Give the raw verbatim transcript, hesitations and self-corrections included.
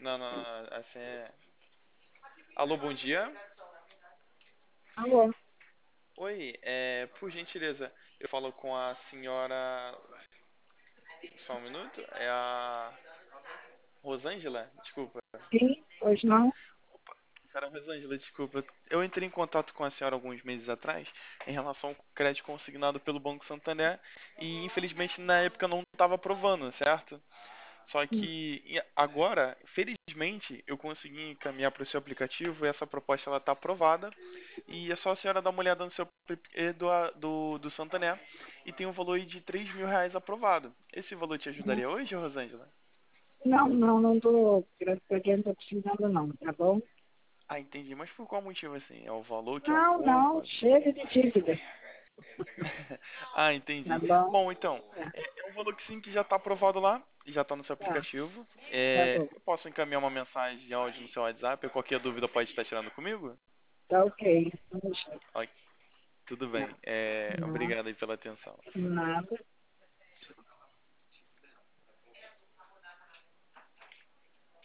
Não, não, não, assim é... Alô, bom dia. Alô, Oi, é, por gentileza, eu falo com a senhora. Só um minuto. É a Rosângela? Desculpa. sim, hoje não? Senhora Rosângela, desculpa. Eu entrei em contato com a senhora alguns meses atrás em relação ao crédito consignado pelo Banco Santander e infelizmente na época não estava aprovando, certo? Só Hum, que e- agora, felizmente, eu consegui encaminhar para o seu aplicativo e essa proposta ela está aprovada. E é só a senhora dar uma olhada no seu app do, do, do Santander e tem um valor aí de três mil reais aprovado. Esse valor te hum. ajudaria hoje, Rosângela? Não, não, não estou, graças a Deus, não estou precisando não, tá bom? Ah, entendi. Mas por qual motivo assim? É o valor que é a Não, não, conta? chega de dívida, Ah, tá entendi. bom? Bom, então, Tá, é é um valor que sim que já está aprovado lá, já está no seu tá, aplicativo. tá É, bom, eu posso encaminhar uma mensagem de áudio no seu WhatsApp, qualquer dúvida pode estar tirando comigo? tá ok, vamos lá. Ok, tudo Tá, bem. É, não, obrigado aí pela atenção. nada.